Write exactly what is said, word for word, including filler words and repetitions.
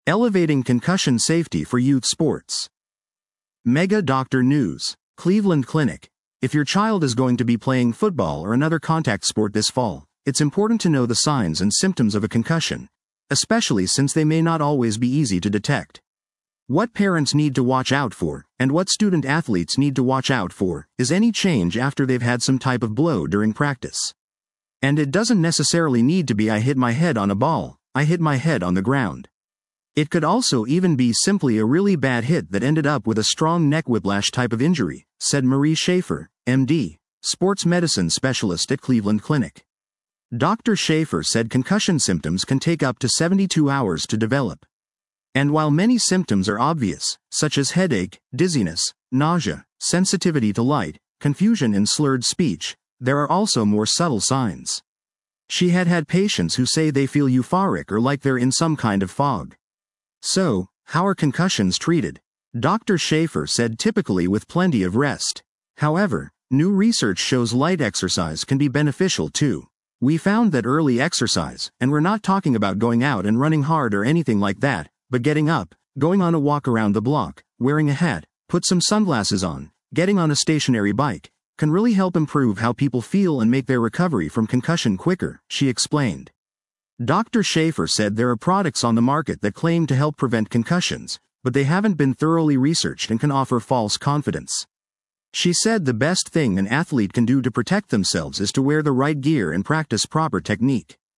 Elevating concussion safety for youth sports. Mega Doctor News. Cleveland Clinic. If your child is going to be playing football or another contact sport this fall, it's important to know the signs and symptoms of a concussion, especially since they may not always be easy to detect. What parents need to watch out for, and what student athletes need to watch out for, is any change after they've had some type of blow during practice. And it doesn't necessarily need to be "I hit my head on a ball, I hit my head on the ground." It could also even be simply a really bad hit that ended up with a strong neck whiplash type of injury, said Marie Schaefer, M D, sports medicine specialist at Cleveland Clinic. Doctor Schaefer said concussion symptoms can take up to seventy-two hours to develop. And while many symptoms are obvious, such as headache, dizziness, nausea, sensitivity to light, confusion and slurred speech, there are also more subtle signs. She had had patients who say they feel euphoric or like they're in some kind of fog. So, how are concussions treated? Doctor Schaefer said typically with plenty of rest. However, new research shows light exercise can be beneficial too. We found that early exercise, and we're not talking about going out and running hard or anything like that, but getting up, going on a walk around the block, wearing a hat, put some sunglasses on, getting on a stationary bike, can really help improve how people feel and make their recovery from concussion quicker, she explained. Doctor Schaefer said there are products on the market that claim to help prevent concussions, but they haven't been thoroughly researched and can offer false confidence. She said the best thing an athlete can do to protect themselves is to wear the right gear and practice proper technique.